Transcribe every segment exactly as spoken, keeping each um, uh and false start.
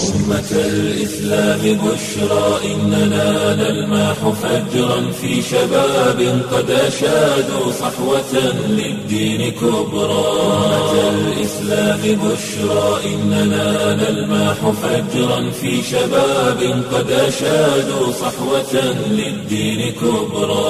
أمة الإسلام بشرى إننا نلمح فجرا في شباب قد أشادوا صحوة للدين كبرى. أمة الإسلام بشرى إننا نلمح فجرا في شباب قد أشادوا صحوة للدين كبرى.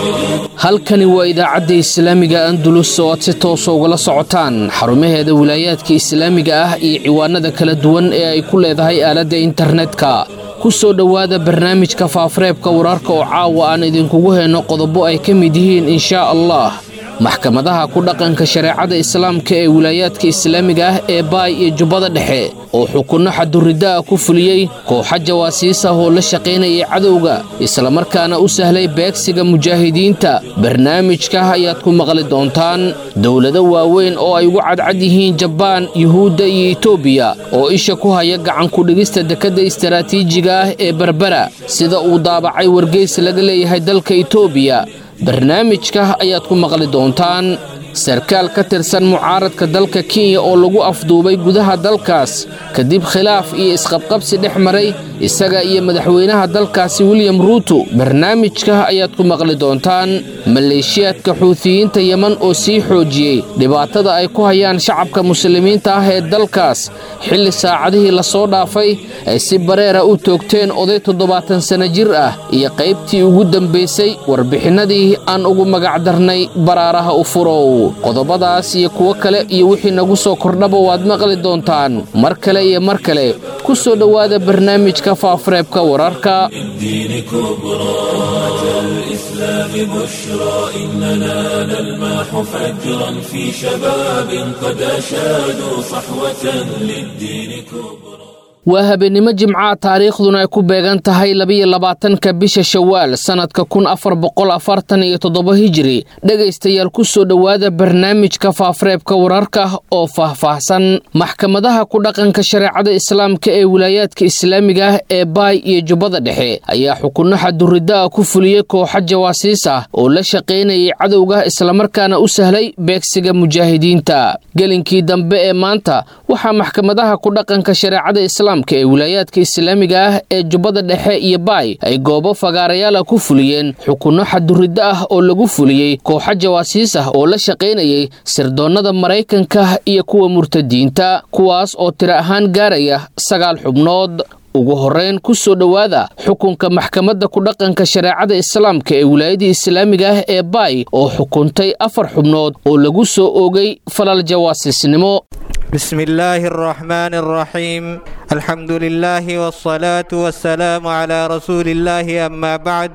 halkani waa idaacadda islaamiga Andalus oo aad si toos ah ugala socotaan xarumaheeda wilaayadka islaamiga ah iyo ciwaanada kala duwan ee ay ku leedahay aaladda internetka. ku soo dhawaada barnaamijka faafareebka wararka oo caawa aan idinkugu heeno qodobo ay ka mid yihiin insha Allah. maxkamadaha ku dhaqanka shareecada islaamka ee wilaayadka islaamiga ah ee Baay iyo Jubbada Dhexe oo xukunno xadurida ku fuliyay kooxo jawaasiis ah oo la shaqeynaya cadowga isla markaana u sahlay beegsiga mujaahidiinta. barnaamijka ayaad ku maqli doontaan dawlado waaweyn oo ay ugu cadcad yihiin Jabaan, Yahuuda iyo Itoobiya oo isha ku haya gacan ku dhigista dekada istiraatiijiga ah ee Berbera sida uu daabacay wargeys laga leeyahay dalka Itoobiya. barnaamijka ayaad ku maqli doontaan sarkaal ka tirsan mucaaradka dalka Kenya oo lagu afduubay gudaha dalkaas kadib khilaaf iyo isqabqabsi dhexmaray isaga iyo madaxweynaha dalkaasi William Ruto. barnaamijka ayaad ku maqli doontaan maleeshiyadka Xuuthiyiinta Yemen oo sii xoojiyay dhibaatada ay ku hayaan shacabka muslimiinta ah ee dalkaas xilli saacadihii la soo dhaafay ay si bareera u toogteen oday toddobaatan sano jir ah iyo qaybtii ugu dambeysay warbixinadii aan ugu magac darnay baraaraha u furow. qodobadaas iyo kuwa kale iyo wixii nagu soo kordhaba waad maqli doontaan mar kale iyo mar kale. ku soo dhawaada barnaamijka faafareebka wararka. الدين كبرى. أمة الإسلام بشرى إننا نلمح فجرا في شباب قد أشادوا صحوة للدين كبرى. waa habeenimo jimca taariikhduna ay ku beegan tahay laba iyo labaatanka bisha Shawaal sanadka kun afar boqol afartan iyo toddoba hijri. dhagaystayaal ku soo dhawaada barnaamijka faafareebka wararka oo faahfaahsan. maxkamadaha ku dhaqanka shareecada islaamka ee wilaayadka islaamiga ah ee Baay iyo Jubbada Dhexe ayaa xukunno xadurida ku fuliyay kooxo jawaasiis ah oo la shaqeynaya cadowga isla markaana u sahlay beegsiga mujaahidiinta. gelinkii dambe ee maanta waxa maxkamadaha ku dhaqanka shareecada islaamka ee wilaayadka islaamiga ah ee Jubbada Dhexe iyo Baay ay goobo fagaarayaal ku fuliyeen xukunno xadurida ah oo lagu fuliyay kooxo jawaasiis ah oo la shaqeynayay sirdoonada Mareykanka iyo kuwa murtadiinta kuwaas oo tiro ahaan gaaraya sagaal xubnood. ugu horeyn ku soo dhawaada xukunka maxkamadda ku dhaqanka shareecada islaamka ee wilaayada islaamiga ah ee Baay oo xukuntay afar xubnood oo lagu soo oogay falal jawaasisnimo. بسم الله الرحمن الرحيم الحمد لله والصلاة والسلام على رسول الله أما بعد.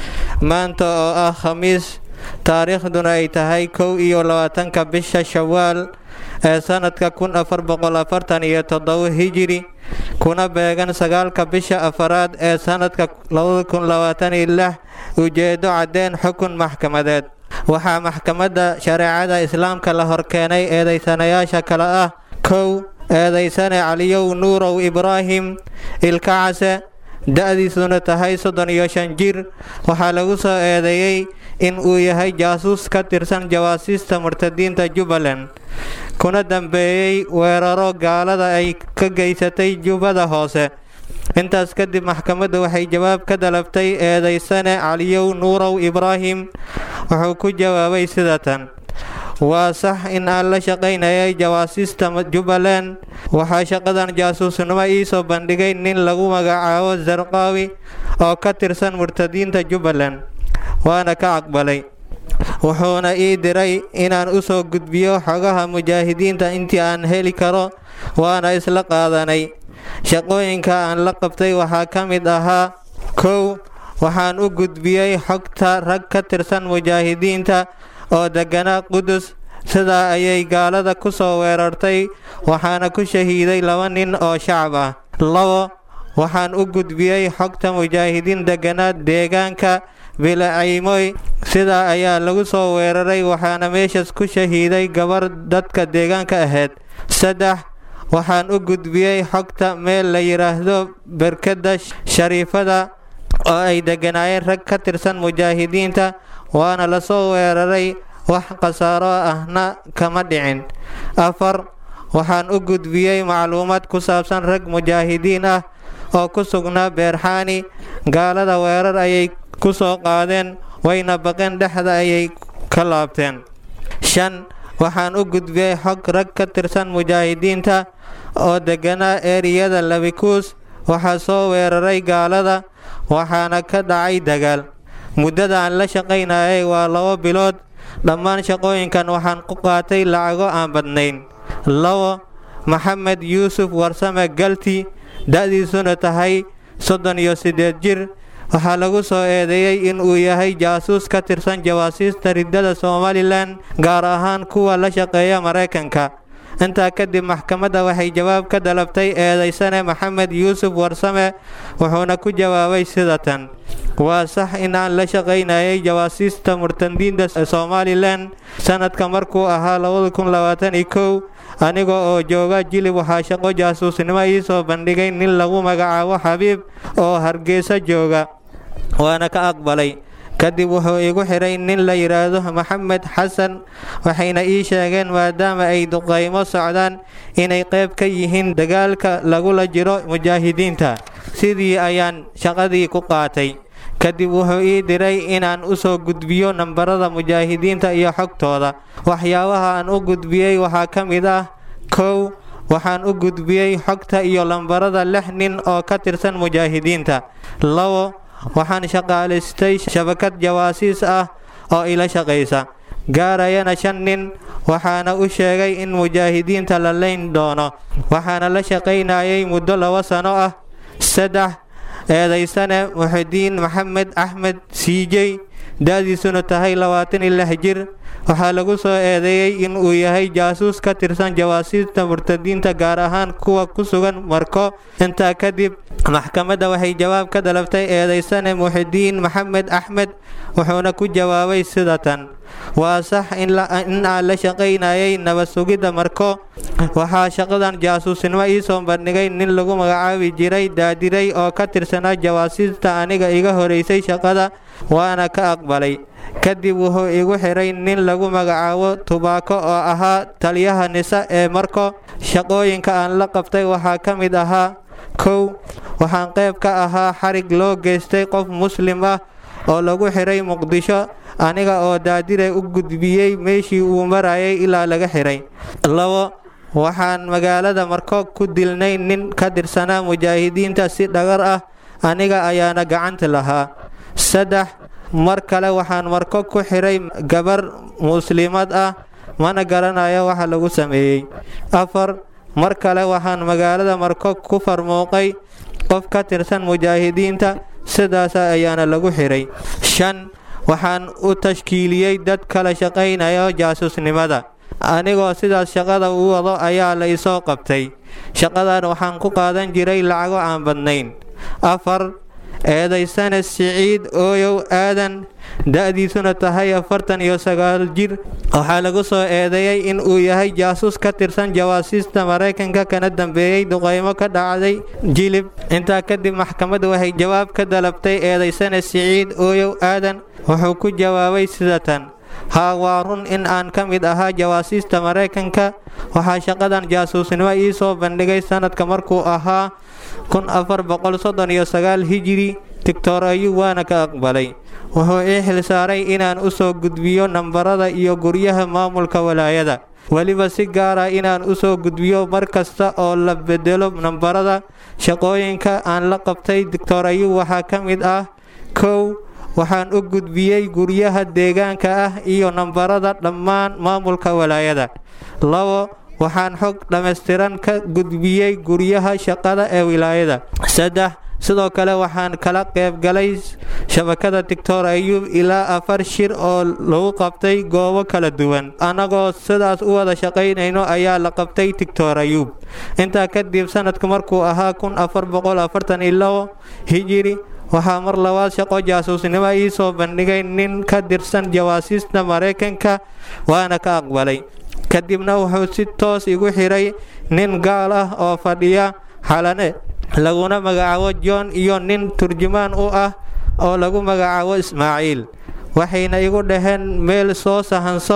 maanta oo ah khamiis taariikhduna ay tahay kow iyo labaatanka bisha Shawaal ee sanadka kun afar boqol afartan iyo toddoba hijri kuna beegan sagaalka bisha afaraad ee sanadka laba kun labaatan iyo lix ujeedo cadeen xukun maxkamadeed. waxaa maxkamadda shareecada islaamka la horkeenay eedeysanayaasha kale ah kow eedeysane Caliyow Nuurow Ibraahim Ilkacase da'diisuna tahay soddon iyo shan jir. waxaa lagu soo eedeeyay in uu yahay jaasuus ka tirsan jawaasiista murtadiinta Jubbaland kuna dambeeyay weeraro gaalada ay ka geysatay Jubbada Hoose. intaas kadib maxkamaddu waxay jawaab ka dalabtay eedeysane Caliyow Nuurow Ibraahim. wuxuu ku jawaabay sidatan: waa sax in aan la shaqeynayay jawaasiista Jubbaland. waxaa shaqadan jaasuusnimo ii soo bandhigay nin lagu magacaabo Zarqaawi oo ka tirsan murtadiinta Jubbaland waana ka aqbalay. wuxuuna ii diray inaan u soo gudbiyo xogaha mujaahidiinta intii aan heli karo waana isla qaadanay. shaqooyinka aan la qabtay waxaa ka mid ahaa kow waxaan u gudbiyey xogta rag ka tirsan mujaahidiinta oo deganaa Qudus. sidaa ayay gaalada ku soo weerartay waxaana ku shahiiday laba nin oo shacab ah. labo waxaan u gudbiyey xogta mujaahidiin deganaa deegaanka Bilacaymoy. sidaa ayaa lagu soo weeraray waxaana meeshaas ku shahiiday gabar dadka deegaanka ahayd. saddex waxaan u gudbiyey xogta meel la yiraahdo Barkada Shariifada oo ay deganaayeen rag ka tirsan mujaahidiinta waana la soo weeraray wax qasaaro ahna kama dhicin. afar waxaan u gudbiyey macluumaad ku saabsan rag mujaahidiin ah oo ku sugnaa Beerxaani. Gaalada weerar ayay ku soo qaadeen, wayna baqeen, dhexda ayay ka laabteen. shan waxaan u gudbiyey xog rag ka tirsan mujaahidiinta oo deganaa eeriyada Labikuus. waxaa soo weeraray gaalada, waxaana ka dhacay dagaal. muddada aan la shaqaynayay waa labo bilood. dhammaan shaqooyinkan waxaan ku qaatay lacago aan badnayn. labo Maxamed Yuusuf Warsame Galti, da'diisuna tahay soddon iyo siddeed jir. waxaa lagu soo eedeeyey in uu yahay jaasuus ka tirsan jawaasiista riddada Somaliland, gaar ahaan kuwa la shaqeeya Mareykanka. intaa kadib maxkamadda waxay jawaab ka dalabtay eedaysane Maxamed Yuusuf Warsame, wuxuuna ku jawaabay sida tan: waa sax in aan la shaqaynayay jawaasiista murtadiinta Somaliland sanadka markuu ahaa labada kun labaatan iyo kow. aniga oo jooga Jilib waxaa shaqo jaasuusnimo ii soo bandhigay nin lagu magacaabo Xabiib oo Hargeysa jooga, waana ka aqbalay. kadib wuxuu igu xiray nin la yiraahdo Maxamed Xasan, waxayna ii sheegeen maadaama ay duqeymo socdaan inay qayb ka yihiin dagaalka lagula jiro mujaahidiinta. sidii ayaan shaqadii ku qaatay. kadib wuxuu ii diray inaan u soo gudbiyo nambarada mujaahidiinta iyo xogtooda. waxyaabaha aan u gudbiyey waxaa ka mid ah: kow waxaan u gudbiyey xogta iyo lambarada lix nin oo ka tirsan mujaahidiinta. labo waxaan shaqaalaystay shabakad jawaasiis ah oo ila shaqaysa, gaarayana shan nin, waxaana u sheegay in mujaahidiinta la leyn doono, waxaana la shaqaynayay muddo laba sano ah. saddex eedaysane Muxidiin Maxamed Axmed Siijey, da'diisuna tahay labaatan iyo lix jir. waxaa lagu soo eedeeyey in uu yahay jaasuus ka tirsan jawaasiista murtadiinta, gaar ahaan kuwa ku sugan Marko. intaa kadib maxkamadda waxay jawaab ka dalabtay eedaysane Muxidiin Maxamed Axmed, wuxuuna ku jawaabay sida tan: waa sax in aan la shaqaynayay nabad sugidda Marko. waxaa shaqadan jaasuusnimo ii soo bandhigay nin lagu magacaabi jiray Daadiray oo ka tirsanaa jawaasiista aniga iga horeysay shaqada, waana ka aqbalay. kadib wuxuu igu xiray nin lagu magacaabo Tubaako oo ahaa taliyaha nisa ee Marko. shaqooyinka aan la qabtay waxaa ka mid ahaa: kow waxaan qayb ka ahaa xarig loo geystay qof muslim ah oo lagu xiray Muqdisho, aniga oo Daadiray u gudbiyey meeshii uu marayay ilaa laga xiray. labo waxaan magaalada Marko ku dilnay nin ka tirsanaa mujaahidiinta si dhagar ah, aniga ayaana gacanta lahaa. saddex mar kale waxaan Marko ku xiray gabar muslimad ah, mana garanayo waxa lagu sameeyey. afar mar kale waxaan magaalada Marko ku farmooqay qof ka tirsan mujaahidiinta, sidaas ayaana lagu xiray. shan waxaan u tashkiiliyey dad kala shaqaynaya jaasuusnimada, anigoo sidaas shaqada u wado ayaa la isoo qabtay. shaqadan waxaan ku qaadan jiray lacago aan badnayn. afar eedaysane Siciid Ooyow Aadan, da'diisuna tahay afartan iyo sagaal jir. waxaa lagu soo eedeeyey in uu yahay jaasuus ka tirsan jawaasiista Mareykanka, kana dambeeyey duqeymo ka dhacday Jilib. intaa kadib maxkamadda waxay jawaab ka dalabtay eedaysane Siciid Ooyow Aadan, wuxuu ku jawaabay sida tan: haa, waa run in aan ka mid ahaa jawaasiista Mareykanka. waxaa shaqadan jaasuusnimo ii soo bandhigay sanadka markuu ahaa kun afar boqol soddon iyo sagaal hijri. Doctor Ayub waana ka aqbalay. wuxuu ii xilsaaray inaan u soo gudbiyo nambarada iyo guryaha maamulka walaayada, weliba si gaara inaan u soo gudbiyo mar kasta oo la bedelo nambarada. shaqooyinka aan la qabtay Doctor Ayub waxaa ka mid ah: kow waxaan u gudbiyey guryaha deegaanka ah iyo nambarada dhammaan maamulka walaayada. labo waxaan xog dhammaystiran ka gudbiyey guryaha shaqada ee wilaayada. saddex sidoo kale waxaan kala qayb galay shabakada Doctor Ayub ilaa afar shir oo lagu qabtay goobo kala duwan. anagoo sidaas u wada shaqaynayno ayaa la qabtay Doctor Ayub. intaa kadib sanadka markuu ahaa kun afar boqol afartan iyo labo hijri, waxaa mar labaad shaqo jaasuusnimo ii soo bandhigay nin ka tirsan jawaasiista Mareykanka, waana ka aqbalay. kadibna wuxuu si toos igu xiray nin gaal ah oo fadhiya Xalane, laguna magacaabo John, iyo nin turjumaan u ah oo lagu magacaabo Ismaaciil. waxayna igu dhaheen meel soo sahanso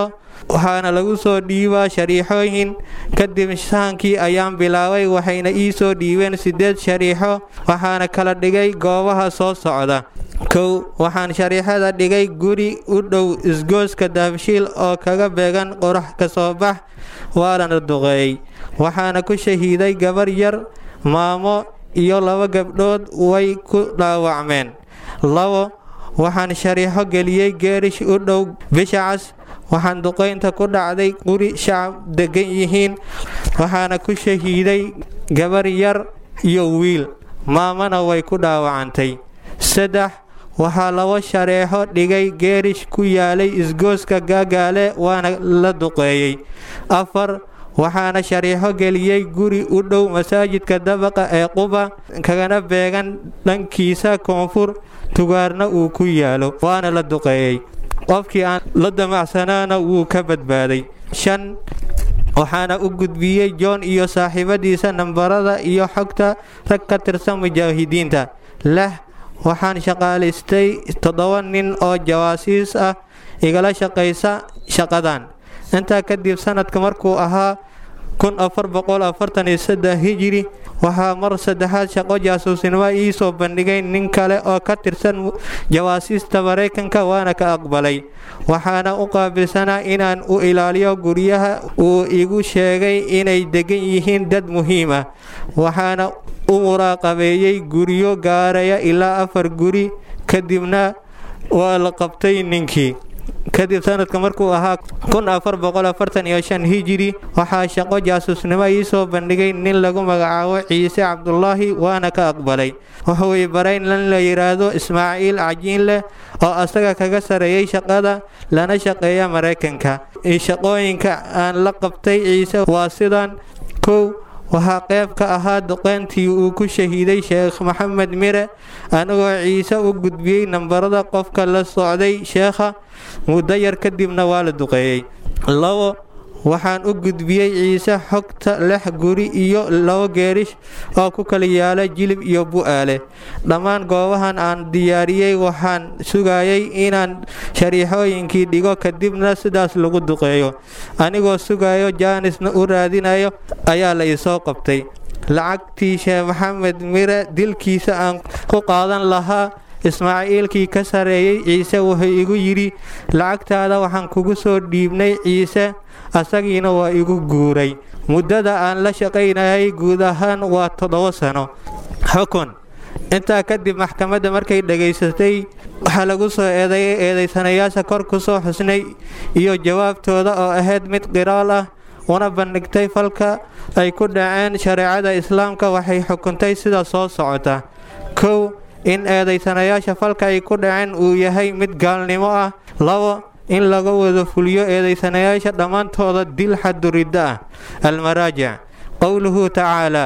waxaana lagu soo dhiibaa shariixooyin. Kadib saankii ayaan bilaabay, waxayna ii soo dhiibeen sideed shariixo, waxaana kala dhigay goobaha soo socda. kow waxaan shariixada dhigay guri u dhow isgooska Dahabshiil oo kaga beegan qorax ka soo bax, waana duqeeyay. waxaana ku shahiiday gabar yar, maamo iyo laba gabdhood way ku dhaawacmeen. labo waxaan shariixo geliyay geerish u dhow Bishacas, waxaan duqeynta ku dhacday guri shacab degan yihiin, waxaana ku shahiiday gabar yar iyo wiil, maamana way ku dhaawacantay. saddex waxaa laba shareexo dhigay geerish ku yaalay isgooska Gaagaale, waana la duqeeyay. afar waxaana shariixo geliyay guri u dhow masaajidka dabaqa ee Quba, kagana beegan dhankiisa koonfur, tugaarna uu ku yaalo, waana la duqeeyay. qofkii aan la damacsanaana wuu ka badbaaday. shan waxaana u gudbiyey John iyo saaxiibadiisa nambarada iyo xogta rag ka tirsan mujaahidiinta. lix waxaan shaqaalaystay toddoba nin oo jawaasiis ah igala shaqaysa shaqadan. intaa kadib sanadka markuu ahaa kun afar boqol afartan iyo saddex hijri, waxaa mar saddexaad shaqo jaasuusnimo ii soo bandhigay nin kale oo ka tirsan jawaasiista Mareykanka, waana ka aqbalay. waxaana u qaabilsanaa inaan u ilaaliyo guryaha uu igu sheegay inay degan yihiin dad muhiim ah, waxaana u muraaqabeeyey guryo gaaraya ilaa afar guri. kadibna waa la qabtay ninkii. kadib sanadka markuu ahaa kun afar boqol afartan iyo shan hijri, waxaa shaqo jaasuusnimo ii soo bandhigay nin lagu magacaabo Ciise Cabdullaahi, waana ka aqbalay. wuxuu i baray in la yiraahdo Ismaaciil Cajiinle oo asaga kaga sareeyay shaqada, lana shaqeeya Mareykanka. shaqooyinka aan la qabtay Ciise waa sidan: kow waxaa qayb ka ahaa duqeyntii uu ku shahiiday Sheekh Maxamed Mire, anigoo Ciise u gudbiyey nambarada qofka la socday sheekha. muddo yar kadibna waa la duqeeyay. labo waxaan u gudbiyey Ciise xogta lix guri iyo labo geerish oo ku kala yaala Jilib iyo Bu'aale. dhammaan goobahan aan diyaariyey waxaan sugayay inaan shariixooyinkii dhigo, kadibna sidaas lagu duqeeyo. anigoo sugayo jaanisna u raadinayo ayaa la isoo qabtay. lacagtii Sheekh Maxamed Mire dilkiisa aan ku qaadan lahaa, Ismaaciilkii ka sareeyay Ciise wuxuu igu yiri, lacagtaada waxaan kugu soo dhiibnay Ciise, asagiina waa igu guuray. muddada aan la shaqaynayay guud ahaan waa toddoba sano. xukun intaa kadib maxkamadda markay dhageysatay, waxaa lagu soo eedeeyay eedeysanayaasha kor ku soo xusnay iyo jawaabtooda oo ahayd mid qiraal ah, una bandhigtay falka ay ku dhaceen shareecada Islaamka. waxay xukuntay sida soo socota: kow in eedeysanayaasha falka ay ku dhaceen uu yahay mid gaalnimo ah. labo in laga wada fuliyo eedeysanayaasha dhammaantooda dil xaduridda ah. almaraajic qowluhu tacaala: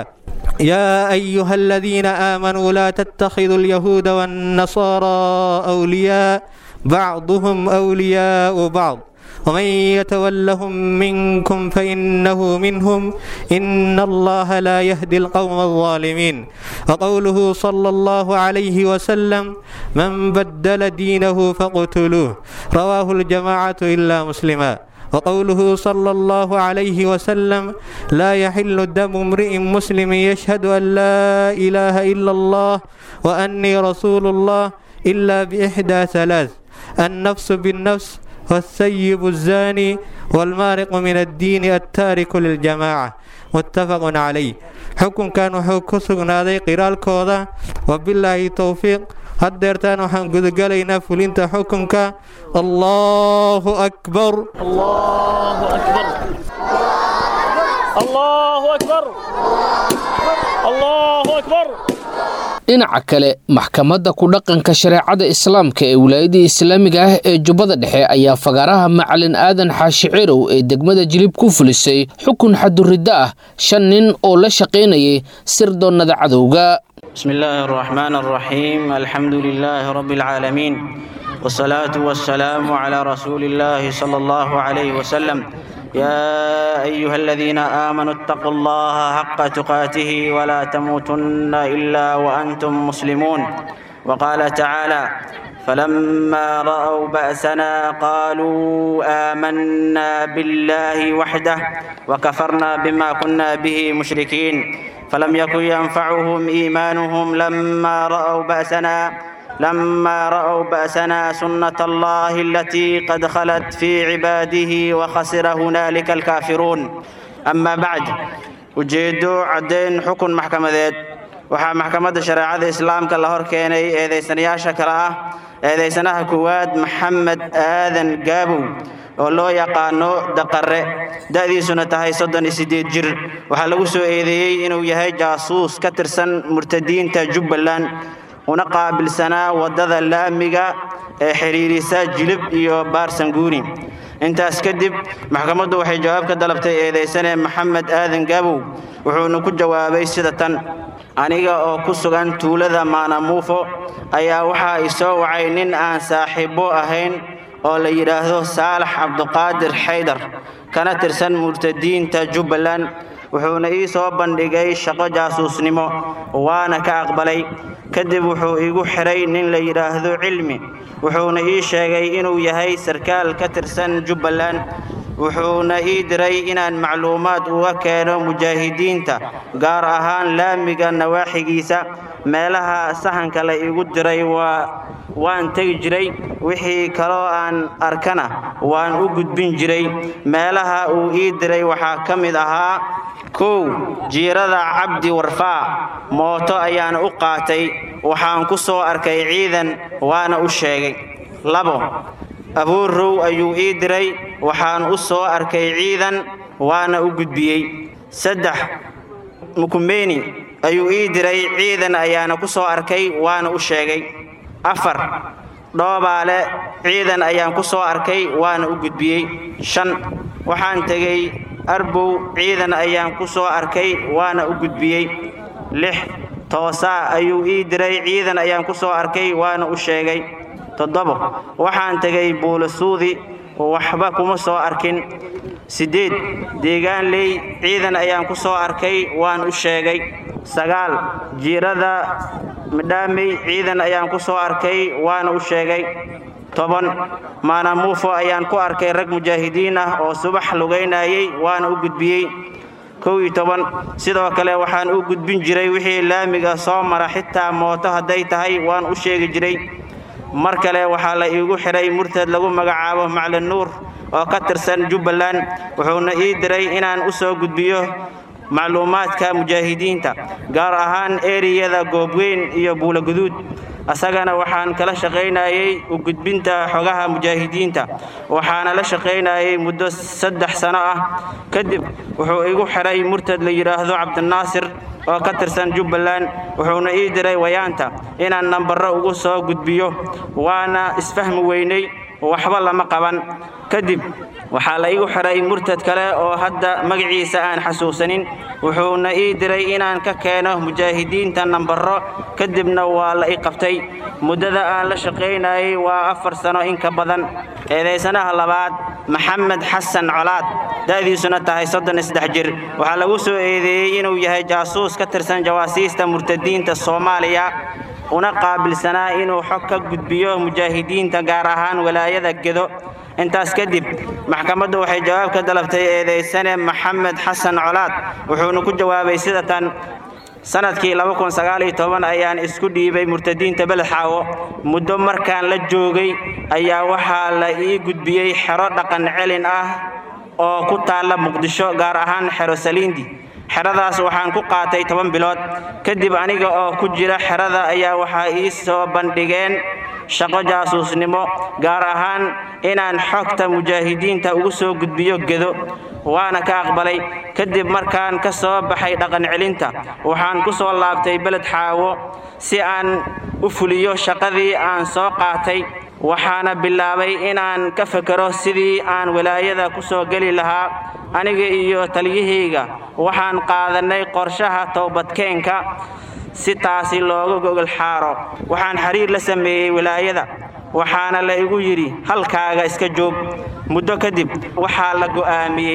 yaa ayuha aladiina aamanuu laa tattakhiduu alyahuuda waannasaaraa awliyaa bacduhum awliyaau bacd ومن يتولهم منكم فإنه منهم إن الله لا يهدي القوم الظالمين. وقوله صلى الله عليه وسلم: من بدل دينه فاقتلوه، رواه الجماعة إلا مسلما. وقوله صلى الله عليه وسلم: لا يحل دم امرئ مسلم يشهد أن لا إله إلا الله وأني رسول الله إلا بإحدى ثلاث: النفس بالنفس، والثيب الزاني، والمارق من الدين التارك للجماعة. متفق عليه. حكم كان حكم سغنادي قرال كودا، وبالله توفيق. هدرتان وحن قد قلينا فلنت حكمك. الله أكبر الله أكبر الله أكبر الله أكبر. dhinaca kale, maxkamadda ku dhaqanka shareecada islaamka ee wilaayada islaamiga ah ee Jubbada Dhexe ayaa fagaaraha Macalin Aadan Xaashi Cirow ee degmada Jilib ku fulisay xukun xaduridda ah shan nin oo la shaqeynayay sirdoonada cadowga. Bismillahir Rahmanir Rahim. Alhamdulillahi Rabbil Alamin. Wassalatu wassalamu ala Rasulillahi sallallahu alayhi wa sallam. يا أيها الذين آمنوا اتقوا الله حق تقاته ولا تموتن إلا وأنتم مسلمون. وقال تعالى فلما رأوا بأسنا قالوا آمنا بالله وحده وكفرنا بما كنا به مشركين فلم يكن ينفعهم إيمانهم لما رأوا بأسنا لما رأوا بأسنا سنة الله التي قد خلت في عباده وخسر هنالك الكافرون. أما بعد ujeedo caddayn xukun maxkamadeed waxaa maxkamadda shareecada islaamka la hor keenay eedeysanayaasha kale ah eedeysanaha koowaad maxamed aadan gaabow oo loo yaqaano daqare da'diisuna tahay soddon iyo siddeed jir waxaa lagu soo eedeeyey inuu yahay jaasuus ka tirsan murtadiinta Jubbaland una qaabilsanaa wadada laamiga ee xiriirisa Jilib iyo Baarsanguuni. intaas kadib maxkamaddu waxay jawaab ka dalabtay eedeysane maxamed aadan gaabow wuxuuna ku jawaabay sida tan aniga oo ku sugan tuulada Maanamuufo ayaa waxa ay soo wacay nin aan saaxiibo ahayn oo la yiraahdo Saalax Cabduqaadir Xaydar kana tirsan murtadiinta Jubbaland wuxuuna ii soo bandhigay shaqo jaasuusnimo waana ka aqbalay kadib wuxuu igu xiray nin la yiraahdo Cilmi wuxuuna ii sheegay inuu yahay sarkaal ka tirsan Jubbaland wuxuuna ii diray inaan macluumaad uga keeno mujaahidiinta gaar ahaan laamiga nawaaxigiisa meelaha sahanka la igu diray waa waan tagi jiray wixii kale aan arkana waan u gudbin jiray meelaha uu ii diray waxaa ka mid ahaa kow jiirada Cabdi Warfaa mooto ayaan u qaatay waxaan ku soo arkay ciidan waana u sheegay labo abuurrow ayuu ii diray waxaan u soo arkay ciidan waana u gudbiyey saddex Mukumeeni ayuu ii diray ciidan ayaana ku soo arkay waana u sheegay afar Dhoobaale ciidan ayaan ku soo arkay waana u gudbiyey shan waxaan tagay Arbow ciidan ayaan ku soo arkay waana u gudbiyey lix Toosa ayuu ii diray ciidan ayaan ku soo arkay waana u sheegay toddoba waxaan tagay Buulasuudi waxba kuma soo arkin sideed Deegaanley ciidan ayaan ku soo arkay waan u sheegay sagaal jiirada Midhaamey ciidan ayaan ku soo arkay waana u sheegay toban Maanamuufo ayaan ku arkay rag mujaahidiin ah oo subax lugeynayay waana u gudbiyey kow iyo toban sidoo kale waxaan u gudbin jiray wixii laamiga soo mara xitaa mooto haday tahay waan u sheegi jiray mar kale waxa la iigu xiray murtad lagu magacaabo Macalin Nuur oo ka tirsan Jubbaland wuxuuna ii diray inaan u soo gudbiyo macluumaadka mujaahidiinta gaar ahaan eriyada Goobweyn iyo Buulaguduud asagana waxaan kala shaqeynayay u gudbinta xogaha mujaahidiinta waxaana la shaqeynayay muddo saddex sano ah kadib wuxuu igu xiray murtad la yiraahdo Cabdinaasir oo ka tirsan Jubbaland wuxuuna ii diray wayaanta inaan nambarro ugu soo gudbiyo waana isfahmi weynay waxba lama qaban kadib waxaa la igu xiray murtad kale oo hadda magaciisa aan xasuusanin wuxuuna ii diray inaan ka keeno mujaahidiinta nambarro kadibna waa la ii qabtay muddada aan la shaqeynayay waa afar sano in ka badan eedeysanaha labaad Maxamed Xasan Colaad da'diisuna tahay soddon iyo saddex jir waxaa lagu soo eedeeyay inuu yahay jaasuus ka tirsan jawaasiista murtadiinta Soomaaliya una qaabilsanaa inuu xog ka gudbiyo mujaahidiinta gaar ahaan walaayada Gedo intaas kadib maxkamaddu waxay jawaab ka dalabtay eedeysane Maxamed Xasan Colaad wuxuuna ku jawaabay sida tan sanadkii laba kun sagaal iyo toban ayaan isku dhiibay murtadiinta Balxaawo muddo markaan la joogay ayaa waxaa la ii gudbiyay xero dhaqan celin ah oo ku taala Muqdisho gaar ahaan xero Saliindi xeradaas waxaan ku qaatay toban bilood kadib aniga oo ku jira xerada ayaa waxa ii soo bandhigeen shaqo jaasuusnimo gaar ahaan inaan xogta mujaahidiinta ugu soo gudbiyo Gedo waana ka aqbalay kadib markaan ka soo baxay dhaqan celinta waxaan ku soo laabtay Balxaawo si aan u fuliyo shaqadii aan soo qaatay waxaana bilaabay inaan ka fakaro sidii aan walaayada ku soo gali lahaa aniga iyo taliyahayga waxaan qaadanay qorshaha toobadkeenka si taasi looga gogol xaaro waxaan xiriir la sameeyay walaayada waxaana la igu yiri halkaaga iska joog muddo kadib waxaa la go'aamiyay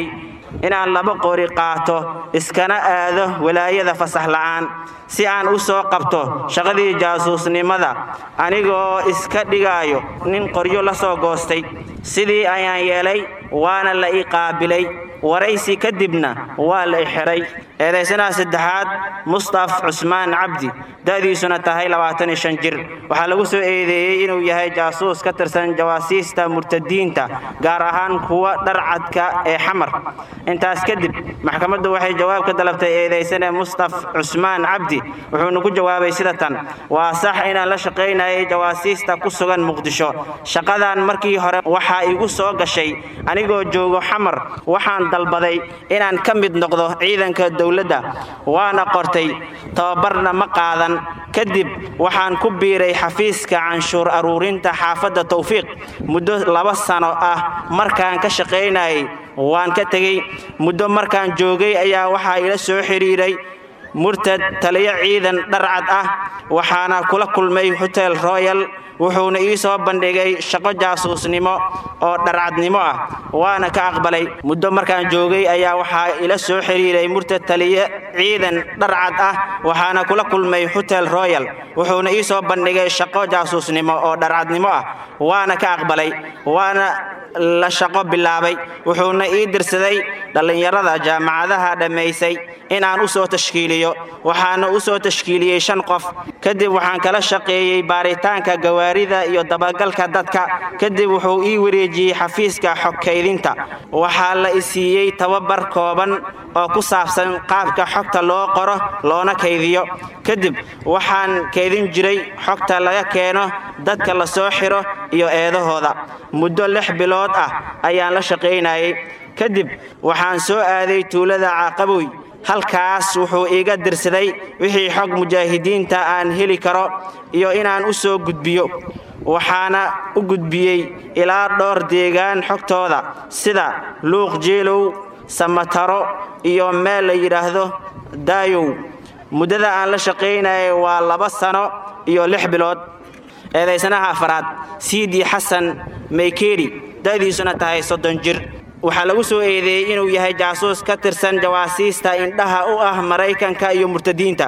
inaan laba qori qaato iskana aado walaayada fasax la'aan si aan u soo qabto shaqadii jaasuusnimada anigoo iska dhigaayo nin qoryo la soo goostay sidii ayaan yeelay waana la ii qaabilay waraysi kadibna waa la xiray eedaysanaha saddexaad Mustaf Cusmaan Cabdi da'diisuna tahay labaatan iyo shan jir waxa lagu soo eedeeyay inuu yahay jaasuus ka tirsan jawaasiista murtadiinta gaar ahaan kuwa dharcadka ee xamar intaas kadib maxkamaddu waxay jawaab ka dalabtay eedaysanaha Mustaf Cusmaan Cabdi wuxuu ku jawaabay sida tan waa sax inaan la shaqeynayay jawaasiista ku sugan Muqdisho shaqadan markii hore waxa igu soo gashay anigoo joogo xamar waxaan dalbaday inaan ka mid noqdo ciidanka dawladda waana qortay tababarna ma qaadan kadib waxaan ku biiray xafiiska canshuur aruurinta xaafadda Tawfiiq muddo laba sano ah markaan ka shaqeynayay waan ka tagay muddo markaan joogay ayaa waxa ila soo xiriiray murtad taliye ciidan dharcad ah waxaana kula kulmay Hotel Royal wuxuuna ii soo bandhigay shaqo jaasuusnimo oo dharcadnimo ah waana ka aqbalay muddo markaan joogay ayaa waxa ila soo xiriiray murtad taliye ciidan dharcad ah waxaana kula kulmay Hotel Royal wuxuuna ii soo bandhigay shaqo jaasuusnimo oo dharcadnimo ah waana ka aqbalay waana la shaqo bilaabay wuxuuna ii dirsaday dhalinyarada jaamacadaha dhameysay inaan u soo tashkiiliyo waxaana u soo tashkiiliyay shan qof kadib waxaan kala shaqeeyay baaritaanka gawaarida iyo dabagalka dadka kadib wuxuu ii wareejiyay xafiiska xog kaydinta waxaa la isiiyay tababar kooban oo ku saabsan qaabka xogta loo qoro loona kaydiyo kadib waxaan kaydin jiray xogta laga keeno dadka la soo xiro iyo eedahooda muddo lix bilood ah ayaan la shaqeynayay kadib waxaan soo aaday tuulada Caaqaboy halkaas wuxuu iga dirsaday wixii xog mujaahidiinta aan heli karo iyo inaan u soo gudbiyo waxaana u gudbiyay ilaa dhowr deegaan xogtooda sida Luuq Jeelow Samataro iyo meel la yiraahdo Daayow muddada aan la shaqeynayay waa laba sano iyo lix bilood eedaysanaha afraad Siidi Xasan Meykeri da'diisuna tahay soddon jir waxa lagu soo eedeeyay inuu yahay jaasuus ka tirsan jawaasiista indhaha u ah Mareykanka iyo murtadiinta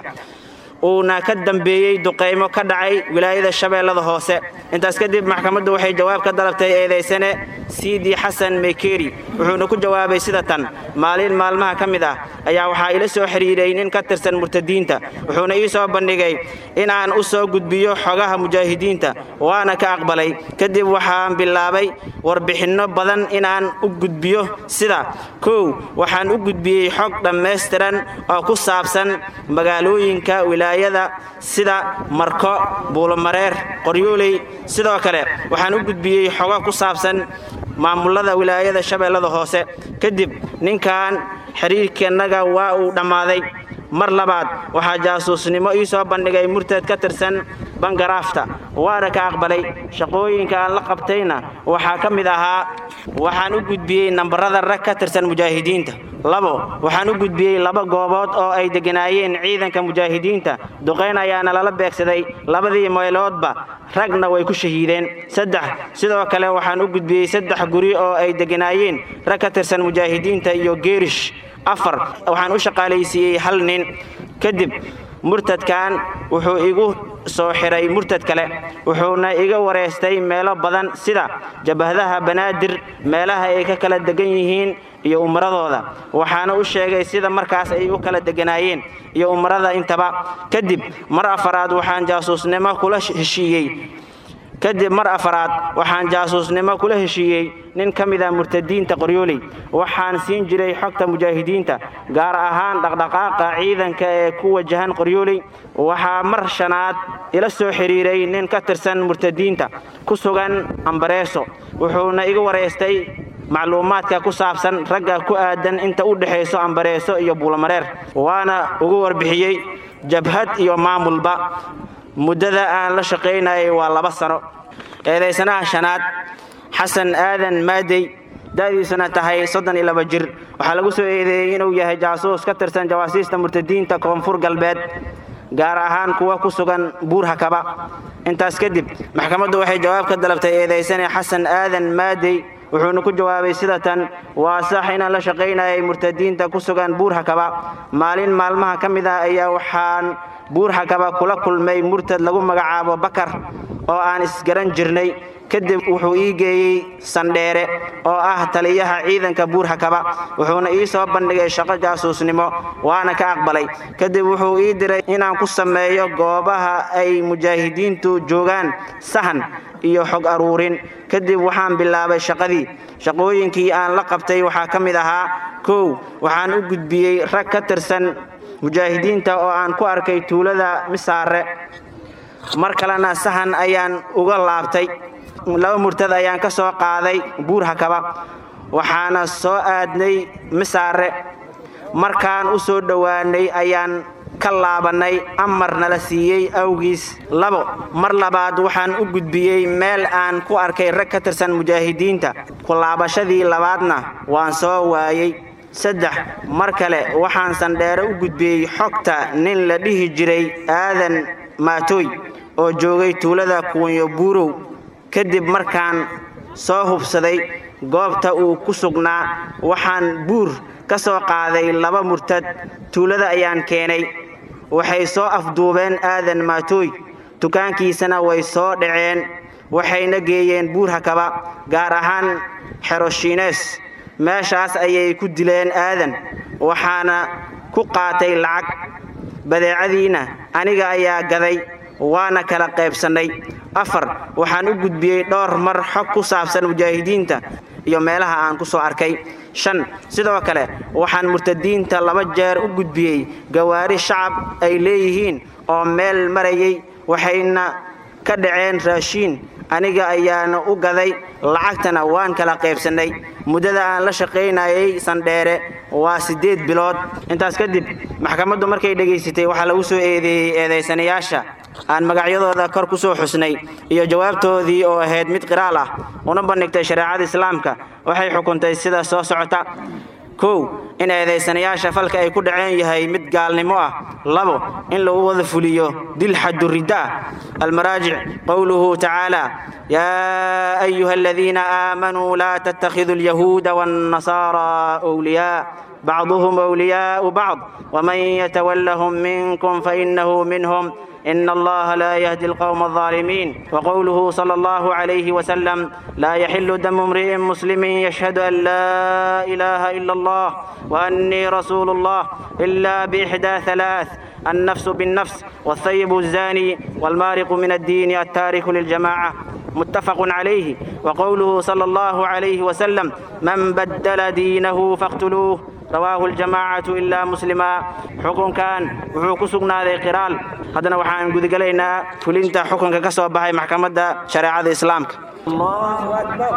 uuna ka dambeeyay duqeymo ka dhacay wilaayada Shabeellada Hoose intaas kadib maxkamaddu waxay jawaab ka dalabtay eedaysane Siidi Xasan Meykeri wuxuuna ku jawaabay sida tan maalin maalmaha kamid ah ayaa waxa ila soo xiriiray nin ka tirsan murtadiinta wuxuuna ii soo bandhigay in aan u soo gudbiyo xogaha mujaahidiinta waana ka aqbalay kadib waxaan bilaabay warbixino badan in aan u gudbiyo sida koow waxaan u gudbiyay xog dhameystiran oo ku saabsan magaalooyinka wilaayada sida Marko Buulamareer Qoryooley sidoo kale waxaan u gudbiyay xogo ku saabsan maamulada wilaayada Shabeellada Hoose kadib ninkan xiriirkeenaga waa uu dhamaaday mar labaad waxa jaasuusnimo ii soo bandhigay murtad ka tirsan Bangaraafta waana ka aqbalay shaqooyinka aan la qabtayna waxa kamid ahaa waxaan u gudbiyay nambarada rag ka tirsan mujaahidiinta labo waxaan u gudbiyay laba goobood oo ay deganaayeen ciidanka mujaahidiinta duqeyn ayaana lala beegsaday labadii meeloodba ragna way ku shahiideen saddex sidoo kale waxaan u gudbiyay saddex guri oo ay deganaayeen rag ka tirsan mujaahidiinta iyo geerish afar waxaan u shaqaaleysiiyay hal nin kadib murtadkan wuxuu igu soo xiray murtad kale wuxuuna iga wareystay meelo badan sida jabhadaha Banaadir meelaha ay ka kala degan yihiin iyo umradooda waxaana u sheegay sida markaas ay u kala deganaayeen iyo umrada intaba kadib mar afaraad waxaan jaasuusnimo kula heshiiyay kadib mar afaraad waxaan jaasuusnimo kula heshiiyay nin kamida murtadiinta Qoryooley waxaan siin jiray xogta mujaahidiinta gaar ahaan dhaqdhaqaaqa ciidanka ee ku wajahan Qoryooley waxa mar shanaad ila soo xiriiray nin ka tirsan murtadiinta ku sugan Ambareeso wuxuuna iga wareystay macluumaadka ku saabsan ragga ku aadan inta u dhaxayso Ambareeso iyo Buulamareer waana ugu warbixiyay jabhad iyo maamulba muddada aan la shaqeynayay waa laba sano eedaysanaha shanaad Xasan Aadan Maadey da'diisuna tahay soddon iyo laba jir waxa lagu soo eedeeyay inuu yahay jaasuus ka tirsan jawaasiista murtadiinta Koonfur Galbeed gaar ahaan kuwa ku sugan Buur Hakaba intaas kadib maxkamaddu waxay jawaab ka dalabtay eedaysanaha Xasan Aadan Maadey wuxuuna ku jawaabay sida tan waa sax inaan la shaqaynayay murtadiinta ku sugan buur hakaba maalin maalmaha ka mid ah ayaa waxaan buur hakaba kula kulmay murtad lagu magacaabo Bakar oo aan isgaran jirnay kadib wuxuu ii geeyay Sandheere oo ah taliyaha ciidanka buur hakaba wuxuuna ii soo bandhigay shaqo jaasuusnimo waana ka aqbalay kadib wuxuu ii diray inaan ku sameeyo goobaha ay mujaahidiintu joogaan sahan iyo xog aruurin kadib waxaan bilaabay shaqadii shaqooyinkii aan la qabtay waxaa ka mid ahaa kow waxaan u gudbiyay rag ka tirsan mujaahidiinta oo aan ku arkay tuulada Misaare mar kalena sahan ayaan uga laabtay laba murtad ayaan ka soo qaaday buur hakaba waxaana soo aadnay Misaare markaan u soo dhawaanay ayaan ka laabanay amarna la siiyay awgiis labo mar labaad waxaan u gudbiyay meel aan ku arkay rag ka tirsan mujaahidiinta ku laabashadii labaadna waan soo waayay saddex mar kale waxaan Sandheere u gudbiyay xogta nin la dhihi jiray Aadan Maatoy oo joogay tuulada Kuunyo Buurow kadib markaan soo hubsaday goobta uu ku sugnaa waxaan buur ka soo qaaday laba murtad tuulada ayaan keenay waxay soo afduubeen Aadan Maatoy dukaankiisana way soo dhaceen waxayna geeyeen buur hakaba gaar ahaan Xeroshiines meeshaas ayay ku dileen Aadan waxaana ku qaatay lacag badeecadiina aniga ayaa gaday waana kala qaybsanay afar waxaan u gudbiyay dhowr mar xog ku saabsan mujaahidiinta iyo meelaha aan ku soo arkay shan sidoo kale waxaan murtadiinta laba jeer u gudbiyay gawaari shacab ay leeyihiin oo meel marayay waxayna ka dhaceen raashin aniga ayaana u gaday lacagtana waan kala qaybsanay muddada aan la shaqaynayay Sandheere waa sideed bilood intaas kadib maxkamaddu markay dhageysatay waxa lagu soo eedeeyay eedeysanayaasha aan magacyadooda kor ku soo xusnay iyo jawaabtoodii oo ahayd mid qiraal ah una bandhigtay shariicada islaamka waxay xukuntay sida soo socota kow in eedeysanayaasha falka ay ku dhaceen yahay mid gaalnimo ah labo in lagu wada fuliyo dil xaddu ridaa almaraajic qawluhu ta'ala ya ayyuha alladhina aamanu la tattakhidhu alyahuuda wan nasara awliya بعضهم أولياء بعض ومن يتولهم منكم فإنه منهم إن الله لا يهدي القوم الظالمين وقوله صلى الله عليه وسلم لا يحل دم امرئ مسلم يشهد أن لا إله إلا الله وأني رسول الله إلا بإحدى ثلاث النفس بالنفس والثيب الزاني والمارق من الدين التارك للجماعة متفق عليه وقوله صلى الله عليه وسلم من بدل دينه فاقتلوه رواه الجماعة إلا مسلما حكم كان وحكم سقنا ذي قرال هذا وحان قد قلينا فلنت حكم كسوة بهاي محكمة شريعة الإسلام الله أكبر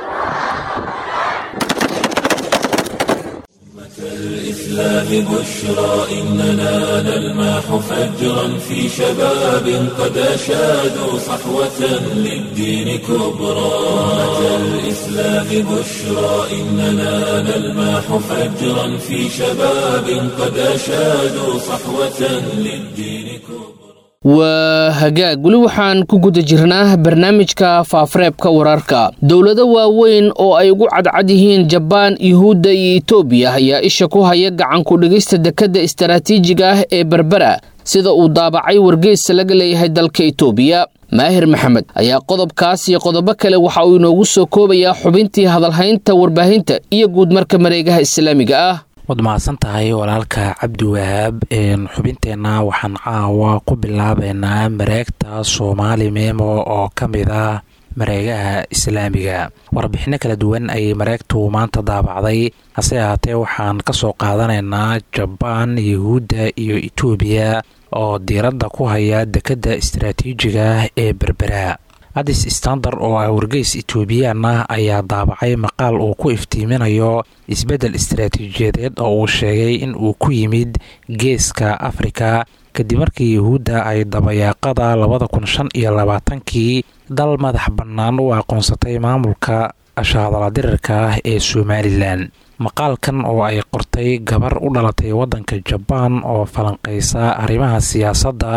الإسلام بشرى إننا نلمح فجرا في شباب قد أشادوا صحوة للدين كبرى الإسلام بشرى إننا نلمح فجرا في شباب قد أشادوا صحوة للدين كبرى waa hagaag weli waxaan ku guda jirnaa barnaamijka faafareebka wararka dowlado waaweyn oo ay ugu cadcad yihiin Jabaan, Yuhuudda iyo Itoobiya ayaa isha ku haya gacan ku dhigista dekadda istaraatiijiga ah ee Berbera sida uu daabacay wargeys laga leeyahay dalka Itoobiya. Maahir Maxamed ayaa qodobkaas iyo qodobo kale waxa uu inoogu soo koobayaa xubintii hadalhaynta warbaahinta iyo guud marka mareegaha islaamiga ah. wad mahadsan tahay walaalka Cabdi Wahaab een xubinteena waxaan caawa ku bilaabeynaa mareegta Soomaali Memo oo kamid ah mareegaha islaamiga warbixino kala duwan ay mareegtu maanta daabacday hase ahaatee waxaan ka soo qaadanaynaa Jabaan, Yuhuudda iyo Itoobiya oo diiradda ku haya dekadda istaraatiijiga ee Berbera. Addis Standard oo ah wargeys Itoobiyaan ah ayaa daabacay maqaal uu ku iftiiminayo isbedel istaraatiijiyadeed oo uu sheegay in uu ku yimid geeska Afrika kadib markii Yuhuudda ay dabayaaqada labada kun shan iyo labaatan-kii dal madax bannaan u aqoonsatay maamulka ashhadaladirirka ah ee Somaliland. maqaalkan oo ay qortay gabar u dhalatay waddanka Jabaan oo falanqeysa arrimaha siyaasadda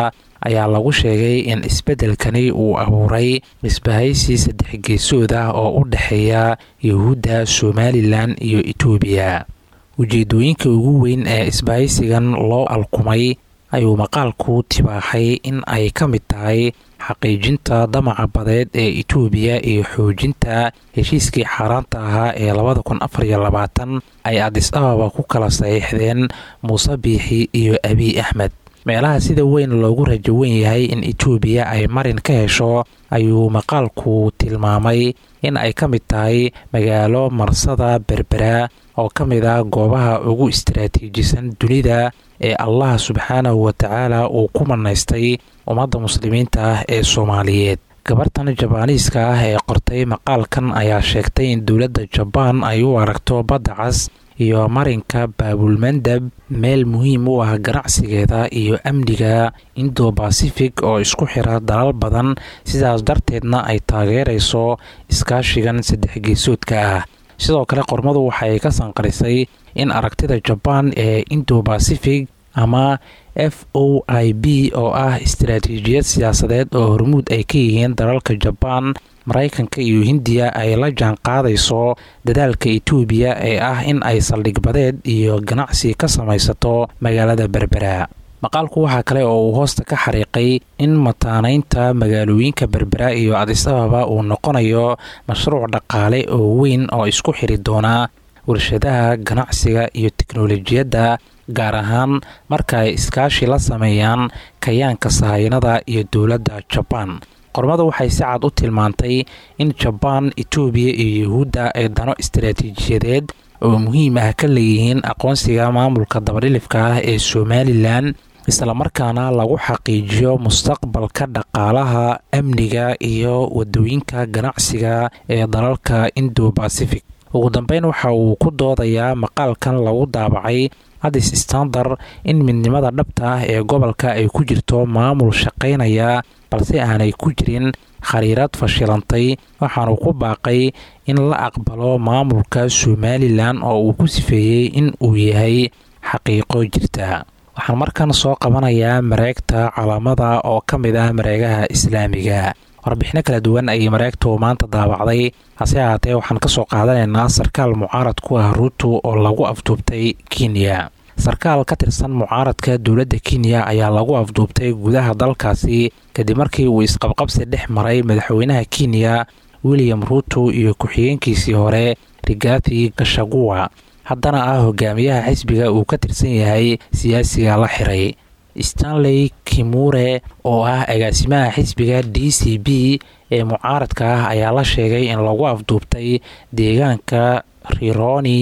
ayaa lagu sheegay in isbeddelkani uu abuuray isbahaysi saddex geesood ah oo u dhexeeya yuhuudda, somalilan iyo etoobiya. ujeedooyinka ugu weyn ee isbahaysigan loo alkumay ayuu maqaalku tibaaxay in ay ka mid tahay xaqiijinta damaca badeed ee etoobiya iyo xoojinta heshiiskii xaaraanta ahaa ee labada kun afar iyo labaatan ay adis ababa ku kala saxiixdeen muuse biixi iyo abiy axmed. meelaha sida weyn loogu rajo weyn yahay in etoobiya ay marin ka hesho ayuu maqaalku tilmaamay in ay ka mid tahay magaalo marsada berbera oo ka mid ah goobaha ugu istaraatiijisan dunida ee allah subxaanahu watacaala uu ku manaystay ummadda muslimiinta ah ee soomaaliyeed. gabartan jabaaniiska ah ee qortay maqaalkan ayaa sheegtay in dowladda jabaan ay u aragto badda cas iyo marinka baabulmandab meel muhiim u ah ganacsigeeda iyo amniga indo-bacific oo isku xira dalal badan, sidaas darteedna ay taageerayso iskaashigan saddex geesoodka ah. sidoo kale qormadu waxay ka sanqarisay in aragtida jabaan ee indo-bacific ama f o i b oo ah istaraatiijiyad siyaasadeed oo hormuud ay ka yihiin dalalka jabaan, maraykanka iyo hindiya ay la jaan qaadayso dadaalka etoobiya ee ah in ay saldhig badeed iyo ganacsi ka samaysato magaalada berbera. maqaalku waxaa kale oo uu hoosta ka xariiqay in mataanaynta magaalooyinka berbera iyo adis ababa uu noqonayo mashruuc dhaqaale oo weyn oo isku xiri doona warshadaha, ganacsiga iyo tiknolojiyadda, gaar ahaan marka ay iskaashi la sameeyaan kayaanka sahayanada iyo dowladda jabaan. qormada waxay si cad u tilmaantay in jabaan, etoobiya iyo yuhuudda ay dano istaraatiijiyadeed oo muhiim ah ka leeyihiin aqoonsiga maamulka dabadhilifka ah ee somalilan, islamarkaana lagu xaqiijiyo mustaqbalka dhaqaalaha, amniga iyo wadooyinka ganacsiga ee dalalka indo-bacific. ugu dambeyn waxa uu ku doodayaa maqaalkan lagu daabacay adis standard in midnimada dhabta ah ee gobolka ay ku jirto maamul shaqaynaya balse aanay ku jirin khariirad fashilantay, waxaanu ku baaqay in la aqbalo maamulka somalilan oo uu ku sifeeyey in uu yahay xaqiiqo jirta. waxaan markan soo qabanayaa mareegta calaamada oo ka mid ah mareegaha islaamiga. warbixino kala duwan ayay mareegtu maanta daabacday, hase ahaatee waxaan ka soo qaadanaynaa sarkaal mucaarad ku ah ruuto oo lagu afduubtay kenya. sarkaal ka tirsan mucaaradka dowladda kenya ayaa lagu afduubtay gudaha dalkaasi kadib markii uu isqabqabsi dhex maray madaxweynaha kenya william ruto iyo ku-xigeenkiisii hore rigathi gachagua, haddana ah hogaamiyaha xisbiga uu ka tirsan yahay siyaasiga la xiray. stanley kimure oo ah agaasimaha xisbiga d c b ee mucaaradka ah ayaa la sheegay in lagu afduubtay deegaanka rironi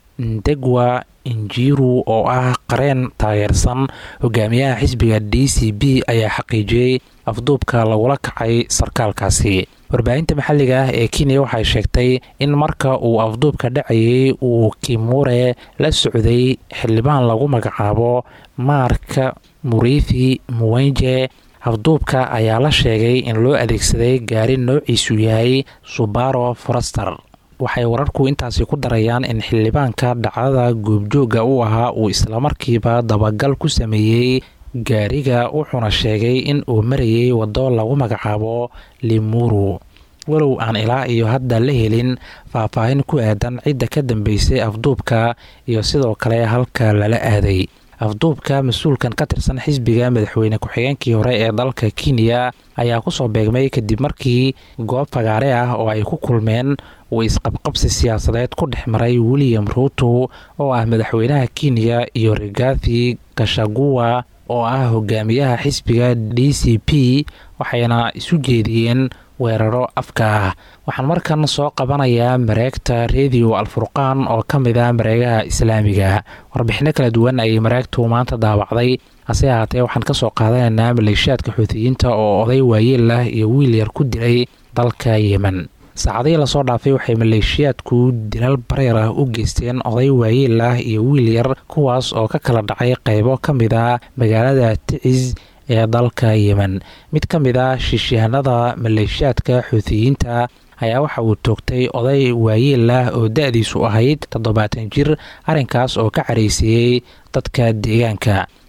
ndegwa injiru oo ah qareen taageersan hogaamiyaha xisbiga d c b ayaa xaqiijiyey afduubka lagula kacay sarkaalkaasi. warbaahinta maxalliga ah ee kenya waxay sheegtay in marka uu afduubka dhacayay uu kimure la socday xildhibaan lagu magacaabo mark muriithi muwenje. afduubka ayaa la sheegay in loo adeegsaday gaari noociisu yahay subaro forester. waxay wararku intaasi ku darayaan in xildhibaanka dhacdada goobjooga u ahaa uu islamarkiiba dabagal ku sameeyey gaariga, wuxuuna sheegay in uu marayay waddo lagu magacaabo limuru, walow aan ilaa iyo hadda la helin faahfaahin ku aadan cidda ka dambeysay afduubka iyo sidoo kale halka lala aaday. afduubka mas-uulkan ka tirsan xisbiga madaxweyne ku-xigeenkii hore ee dalka kenya ayaa kusoo beegmay kadib markii goob fagaare ah oo ay ku kulmeen uu isqabqabsi siyaasadeed ku dhex maray william ruto oo ah madaxweynaha kenya iyo rigathi gachagua oo ah hogaamiyaha xisbiga d c p, waxayna isu jeediyeen weeraro afka ah. waxaan markan soo qabanayaa mareegta radio alfurqaan oo ka mid ah mareegaha islaamiga. warbixino kala duwan ayay mareegtu maanta daawacday, hase ahaatee waxaan ka soo qaadanaynaa maleeshiyaadka xuutiyiinta oo oday waayeel ah iyo wiil yar ku dilay dalka yemen. saacadihii lasoo dhaafay waxay maleeshiyaadku dilal bareer ah u geysteen oday waayeel ah iyo wiil yar, kuwaas oo ka kala dhacay qaybo ka mid ah magaalada ticis ee dalka yemen. mid ka mid ah shishihanada maleeshiyaadka xuutiyiinta ayaa waxa uu toogtay oday waayeel ah oo da-diisu ahayd toddobaatan jir, arrinkaas oo ka caraysiiyey dadka deegaanka.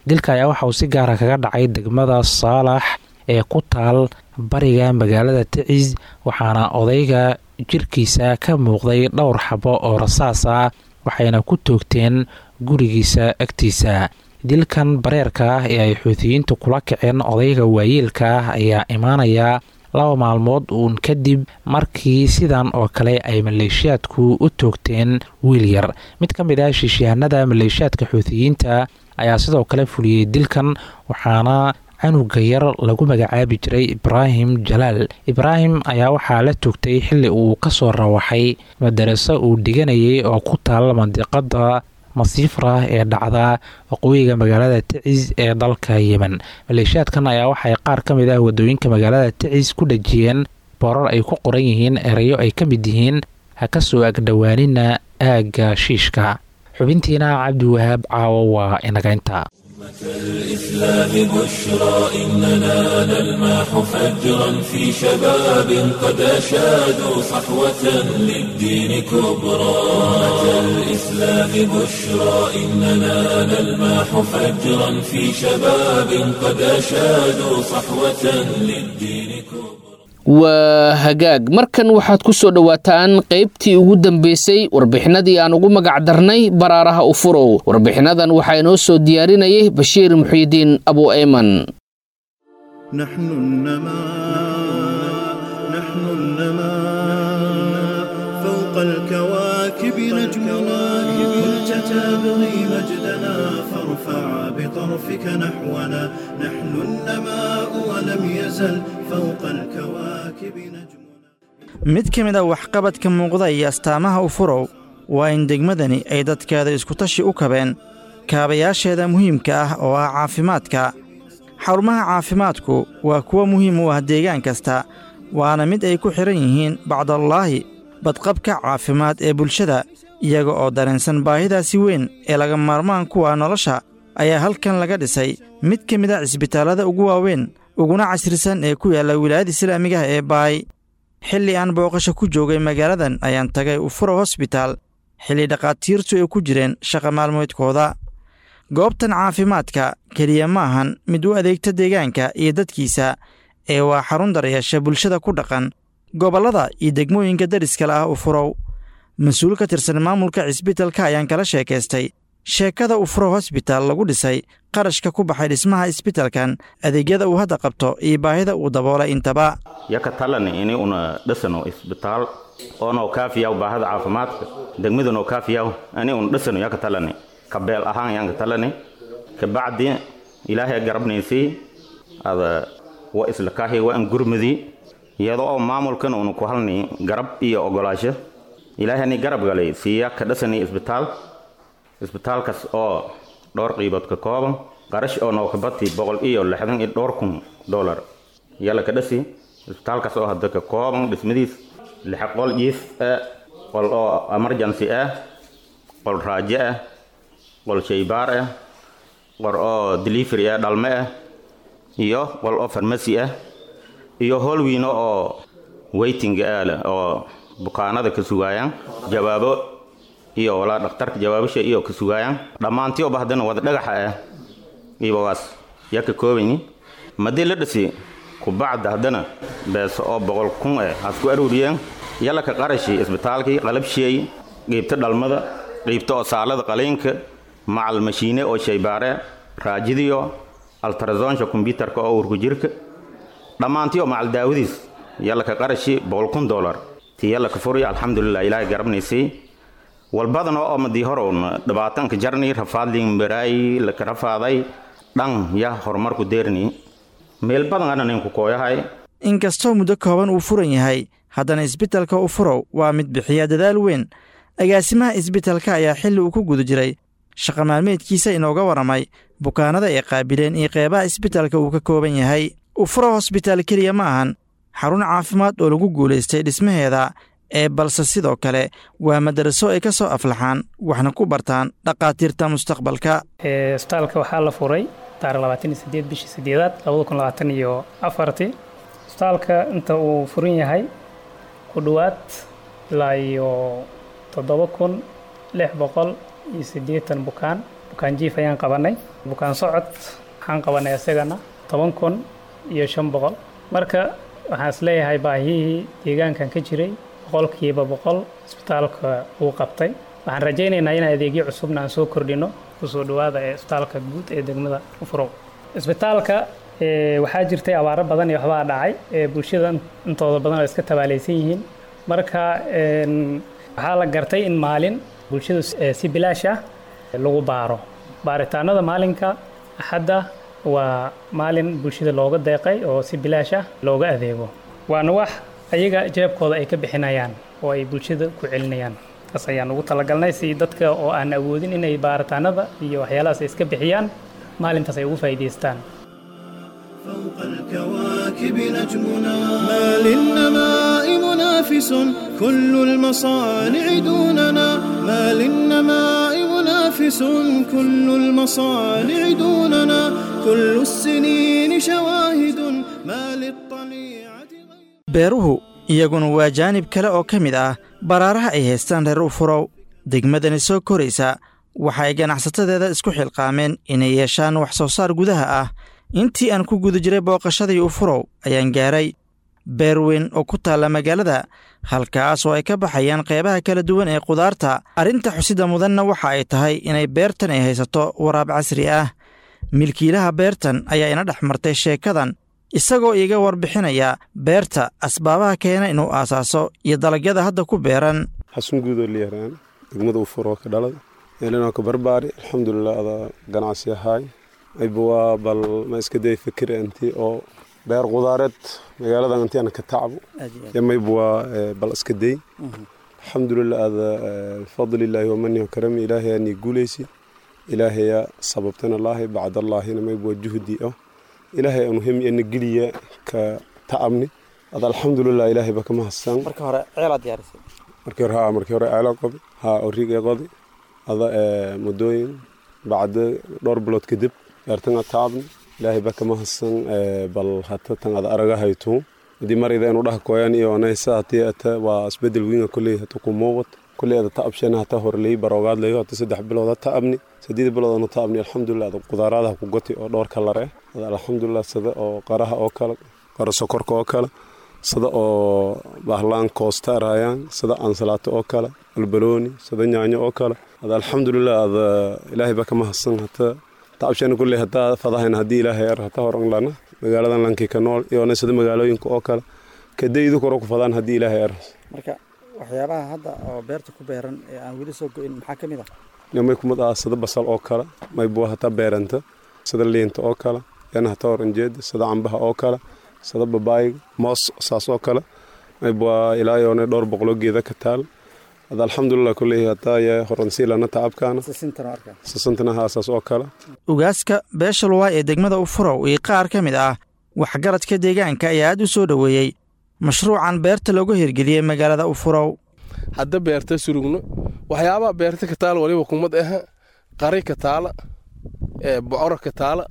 dilka ayaa waxa uu si gaara kaga dhacay degmada saalax ee ku taal bariga magaalada tacis waxaana odayga jirkiisa ka muuqday dhowr xabo oo rasaas ah waxayna ku toogteen gurigiisa agtiisa. dilkan bareerka ah ee ay xuutiyiintu kula kaceen odayga waayeelka ah ayaa imaanaya laba maalmood uun kadib markii sidan oo kale ay maleeshiyaadku u toogteen wiil yar. mid ka mid ah shiishahanada maleeshiyaadka xuutiyiinta ayaa sidoo kale fuliyey dilkan waxaana canuga yar lagu magacaabi jiray ibraahim jalaal. ibraahim ayaa waxaa la toogtay xilli uu ka soo rawaxay madaraso uu dhiganayay oo ku taal mandiqada masiifra ee dhacda waqooyiga magaalada tacis ee dalka yemen. maleeshiyaadkan ayaa waxay qaar ka mid ah wadooyinka magaalada tacis ku dhajiyeen boorar ay ku qoran yihiin erayo ay ka mid yihiin ha ka soo agdhowaanina aagga shiishka. xubintiina cabdiwahaab caawo waa inagaynta. الإسلام بشرى إننا نلمح فجرا في شباب قد أشادوا صحوة للدين كبرى. الإسلام بشرى إننا نلمح فجرا في شباب قد أشادوا صحوة للدين كبرى. waa hagaag markan waxaad ku soo dhowaataan qaybtii ugu dambeysay warbixinadii aan ugu magac darnay baraaraha ufurow. warbixinadan waxaa inoo soo diyaarinayay bashiir muxiidiin abu ayman. نحن النماء نحن النماء فوق الكواكب نجمنا كنت تبغي مجدنا فارفع بطرفك نحونا نحن النماء ولم يزل فوق الكواكب نجمنا. mid ka mid ah waxqabadka muuqda iyo astaamaha ufurow waa in degmadani ay dadkeeda isku tashi u kabeen kaabayaasheeda muhiimka ah oo ah caafimaadka. xarumaha caafimaadku waa kuwa muhiim u ah deegaan kasta waana mid ay ku xihan yihiin bacdallaahi badqabka caafimaad ee bulshada. iyaga oo dareensan baahidaasi weyn ee laga maarmaan kuwa nolosha ayaa halkan laga dhisay mid ka mid ah cisbitaallada ugu waaweyn uguna casrisan ee ku yaalla wilaayada islaamigaha ee baay. xilli aan booqasho ku joogay magaaladan ayaan tagay ufuro hosbitaal xilli dhakhaatiirtu ay ku jireen shaqa maalmoodkooda. goobtan caafimaadka keliya ma ahan mid u adeegta deegaanka iyo dadkiisa ee waa xarun daryeesha bulshada ku dhaqan gobollada iyo degmooyinka dariskale ah ufurow. mas-uul ka tirsan maamulka cisbitalka ayaan kala sheekaystay sheekada ufuro hosbitaal lagu dhisay qarashka ku baxay dhismaha isbitalkan adeegyada uu hadda qabto iyo baahida uu daboolay intaba. yaka talani ini una dhisano isbitaal oonoo kaafiyaw baahida caafimaadka degmadunoo kaafiyaw ani una dhisano yaka talani kabeel ahaan yaanka talani kabacdi ilaahay garabnaysay ada wa isla kaahi wa an gurmadi iyadoo oo maamulkan una ku halni garab iyo ogolaasho ilaahani garab galay siya ka dhisani isbitaal isbitaalkaas oo dhowr qiibood ka kooban qarash oo noo ka bati boqol iyo lixdan iyo dhowr kun dollar yalla ka dhisi isbitaalkaas oo hadda ka kooban dhismadiis lix qol jiif ah qol oo emergency ah qol raajo ah qol shaybaar ah qol oo delivery ah dhalme ah iyo qol oo pharmacy ah iyo hol wiino oo waiting ah oo bukaanada ka sugayaan jawaabo iyo wala dhakhtarka jawaabasha iyo ka sugayaan dhamaantii oo bahdana wada dhagaxa ah iyo waas yaka koobani madii la dhisi ku bacda hadana bees oo boqol kun ah asku aruuriyeen yalla ka qarashi isbitaalkii qalab shay qeybta dhalmada qeybta oo saalada qaliinka macal mashiine oo shaybaare raajidiyo ultrasound computerka oo urku jirka dhamaantii oo macal daawadiis yalla ka qarashi boqol kun dollar tii yalla ka furi alxamdulillah ilaahay garabnaysay walbadana oo madii horoon dhibaatanka jarni rafaadlin baraay la ka rafaaday dhan ya horumarku deerni meel badan aanan ku kooyahay. inkastoo muddo kooban uu furan yahay haddana isbitalka ufurow waa mid bixiya dadaal weyn. agaasimaha isbitalka ayaa xilli uu ku guda jiray shaqa maalmeedkiisa inooga waramay bukaanada ay qaabileen iyo qeybaha isbitalka uu ka kooban yahay. ufurow hosbitaal keliya ma ahan xarun caafimaad oo lagu guulaystay dhismaheeda ee balse sidoo kale waa madaraso ay ka soo aflaxaan waxna ku bartaan dhaqaatiirta mustaqbalka. isbitaalka waxaa la furay taariikh labaatan iyo siddeed bishii siddeedaad labada kun labaatan iyo afartii. isbitaalka inta uu furan yahay ku dhowaad ilaa iyo toddoba kun lix boqol iyo siddeetan bukaan bukaan jiif ayaan qabanay bukaan socod waxaan qabanay isagana toban kun iyo shan boqol marka waxaan isleeyahay baahiyihii deegaankan ka jiray boqolkiiba boqol isbitaalka uu qabtay waxaan rajaynaynaa in adeegyo cusubna aan soo kordhino kusoo dhawaada ee isbitaalka guud ee degmada Ufurow isbitaalka waxaa jirtay abaaro badan iyo waxbaa dhacay ee bulshada intooda badan oo iska tabaalaysan yihiin marka waxaa la gartay in maalin bulshadu si bilaash ah lagu baaro baaritaanada maalinka axadda waa maalin bulshada looga deeqay oo si bilaash ah looga adeego waana wax ayaga jeebkooda ay ka bixinayaan oo ay bulshada ku celinayaan taas ayaan ugu talagalnay si dadka oo aan awoodin inay baaritaanada iyo waxyaalahaas iska bixiyaan maalintaas ay ugu faa'iideystaan فوق الكواكب نجمنا ما للنماء منافس كل المصانع دوننا ما للنماء منافس كل المصانع دوننا كل السنين شواهد ما للطليعة beeruhu iyaguna waa jaanib kale oo ka mid ah baraaraha ay haystaan reer Ufurow degmadani soo koraysa waxa ay ganacsatadeeda isku xilqaameen inay yeeshaan wax soo saar gudaha ah intii aan ku guda jiray booqashadii Ufurow ayaan gaaray beer weyn oo ku taala magaalada halkaas oo ay ka baxayaan qaybaha kala duwan ee qudaarta arinta xusida mudanna waxa ay tahay inay beertan ay haysato waraab casri ah milkiilaha beertan ayaa ina dhaxmartay sheekadan isagoo iga warbixinaya beerta asbaabaha keena inuu aasaaso iyo dalagyada hadda ku beeran xasun guud oo leeyahay degmada Ufurow ka dhalay eelana ka barbaari alxamdulillah ada ganacsi ahay ayba bal ma iska day fikir anti oo beer qudaareed magaalada anti ana ka tacbo yamayba bal iska day alxamdulillah ada fadlillahi wa manni wa karami ilaahi ani guuleysi ilaahi ya sababtana allah ba'd allah mayba juhdi ah ilaahi anu him in giliya ka taabni ada alxamdulillah ilaahi baka ma hasan marka hore ceelad yaarisay marka hore ha marka hore ceelad qab ha origa qadi ada mudooyin ba'd dhowr bilood kadib yartana taabni ilaahi baka ma hasan bal hata tan ada araga hayto di marida inuu dhax kooyaan iyo anaysa atiita waa isbedel weyn kulli hata ku muuqat kulli ada taabshana hata horley barogaad leeyo hata saddex bilood taabni saddeed bilood ana taabni alxamdulillah ada qudaarada ku goti oo dhowr kala ree alxamdulillah sida oo qaraha oo kala qara sokorka oo kala sida oo bahlaan koostarayaan sida ansalaato oo kala albaloni sida yaanyo oo kala alxamdulillah ada ilaahi baka ma hasan hata taabshana kulli hata fadahan hadii ilaahay yar hata horan lana magaaladan lanki ka nool iyo sida magaalooyinka oo kala kadaydu koro ku fadaan hadii ilaahay yar marka waxyaabaha hadda oo beerta ku beeran ee aan wali soo go'in maxaa kamid ah nimay kuma daa sida basal oo kala may buu hata beeranta sida liinta oo kala yana hata oranjeed sida cambaha oo kala sida babaay moos saas oo kala may buu ilaahay oo dhowr boqol geeda ka taal hada alxamdulillah kulli hata ya horansiilana taabkaana sisintana arka sisintana haasaas oo kala ugaaska beesha luwaa ee degmada Ufurow iyo qaar ka mid ah waxgaradka deegaanka ayaa aad u soo dhaweeyay mashruucan beerta lagu hirgeliyay magaalada Ufurow hadda beerta surugno waxyaabaha beerta ka taal waliba kumad ah qari ka taala ee bocor ka taala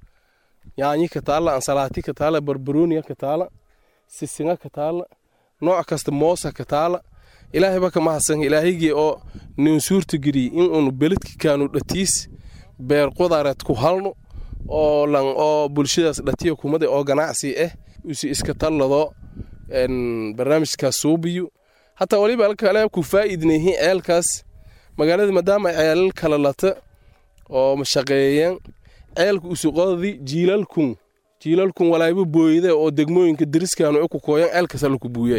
yaanyi ka taala ansalaati ka taala barbarooni ka taala sisinga ka taala nooc kasta moosa ka taala ilaahay baka ma hasan ilaahaygi oo nin suurta giri in uu beledki kaanu dhatiis beer qudaareed ku halno oo lan oo bulshadaas dhatiyo kumada oo ganacsi ah usi iska talado en barnaamijka suubiyo hatta waliba kale ku faa'iidnayhi ceelkaas magaalada maadaama ceel kala lata oo mashaqeeyeen ceelku usu qodadi jiilalkun jiilalkun walaayba booyida oo degmooyinka dariskaanu ku kooyan ceelkaas la ku buuyay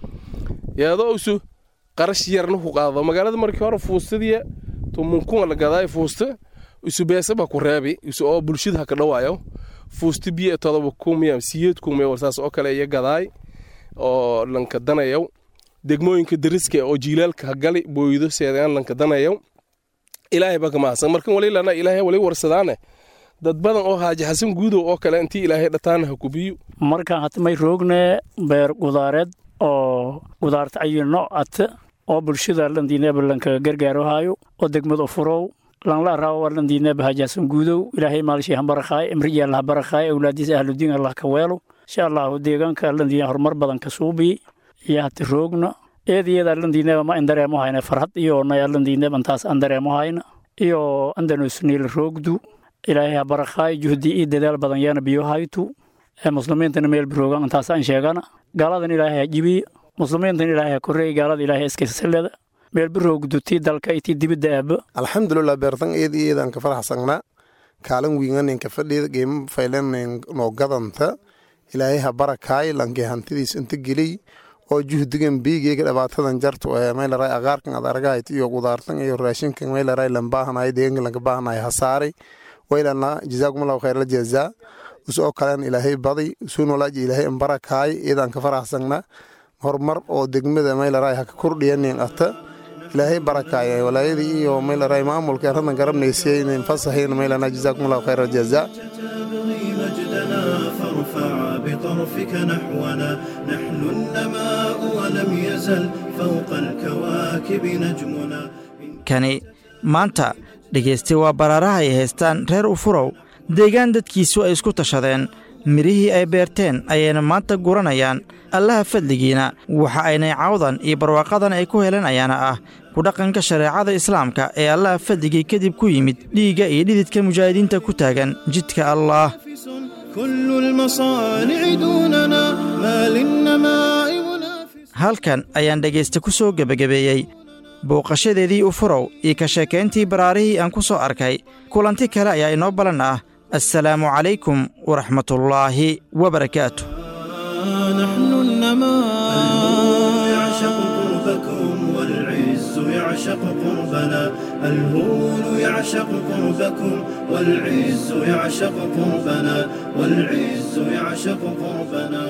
yaado usu qarash yarna ku qaado magaalada markii hore fuustadiya tumunku la gaday fuusta usu beesaba ku reebi usu oo bulshada ka dhawaayo fuusti biyo todoba kumiyam siyeed kumiya warsaas oo kale iyo gaday oo lanka danayo degmooyinka dariska oo jiilaalka gali booydo seedaan lanka danayo ilaahay baka maasan markan wali lana ilaahay wali warsadaane dad badan oo haaji xasan guudo oo kale intii ilaahay dhataana ha kubiyo markan had may roogne beer qudaareed oo qudaarta ayino at oo bulshada landiina balanka gargaaro haayo oo degmada Ufurow lan la raawo landiina haaji xasan guudo ilaahay maalshi han barakay imriya la barakay awlaadiis ahlu diin Allah ka weelo insha Allah deegaanka landiina horumar badan ka suubi yaa roogna eediyada landiina ma indareemo hayna farhad iyo na landiina bantaas andareemo hayna iyo andalus niil roogdu ilaahay ha barakhaay juhdi iyo dadaal badan yaana biyo haytu ee muslimiintana meel baroogan intaas aan sheegana gaaladan ilaahay ha jibi muslimiintana ilaahay ha korreey gaalada ilaahay iska salada meel baroogdu tii dalka tii dibadda aab alxamdulillah beertan eed eedan ka faraxsanna kaalan wiingan ka fadhiida geem faylan noo gadanta ilaahay ha barakhaay lange hantidiis inta gelay oo juhdigan biigeega dhabaatadan jarto ee meel ray aqaarkan ad aragayt iyo qudaartan iyo raashinkan meel ray lambaahanay deegan laga baahanay hasaari waylana jazaakumullahu khayral jazaa usoo kalan ilaahay badi suunu laaji ilaahay barakaay idan ka faraxsanna hormar oo degmada meel ray ha ka kordhiyeen ata ilaahay barakaay walaayadii iyo meel ray maamulka radan garabnaysay in fasaxeen meelana jazaakumullahu khayral jazaa بطرفك نحونا نحن النماء ولم يزل فوق الكواكب نجمنا kani maanta dhegaysta waa baraaraha ay haystaan reer ufurow deegaan dadkiisu ay isku tashadeen mirihii ay beerteen ayayna maanta guranayaan allaha fadligiina waxa aynay cawdan iyo barwaaqadan ay ku helanayaana ah ku dhaqanka shareecada islaamka ee allaha fadligii kadib ku yimid dhiigga iyo dhididka mujaahidiinta ku taagan jidka allaah كل المصانع دوننا ما للنماء منافس halkan ayaan dhegaysta ku soo gebagabeeyey booqashadeedii ufurow iyo ka sheekayntii baraarihii aan ku soo arkay kulanti kale ayaa inoo balan ah assalaamu calaykum waraxmatullaahi wabarakaatu نحن النماء يعشق قربكم والعز يعشق قربنا الهون يعشق قربكم والعز يعشق قربنا والعز يعشق قربنا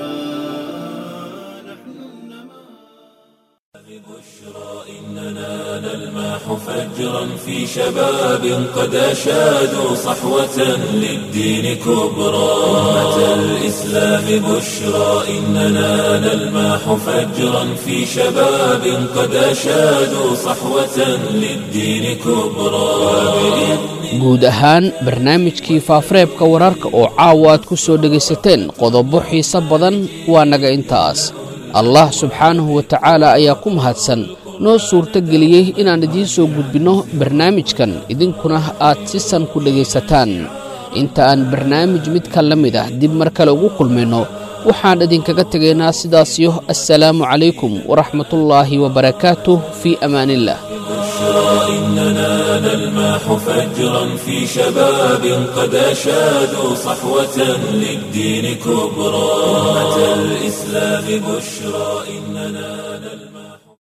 إننا نلمح فجرا في شباب قد أشادوا صحوة للدين كبرى أمة الإسلام بشرى إننا نلمح فجرا في شباب قد أشادوا صحوة للدين كبرى guud ahaan barnaamijkii faafareebka wararka oo caawa aad ku soo dhegaysateen qodobo xiiso badan waa naga intaas allah subxaanahu wa tacaala ayaa ku mahadsan noo suurto geliyey inaan idiin soo gudbinno barnaamijkan idinkuna aad si san ku dhegaysataan inta aan barnaamij midka la mid ah dib mar kale ugu kulmayno waxaan idinkaga tegaynaa sidaasiyo assalaamu calaykum waraxmatullaahi wabarakaatuh fii amaaniillah إننا نلمح فجرا في شباب قد أشادوا صحوة للدين كبرى أمة الإسلام بشرى إننا نلمح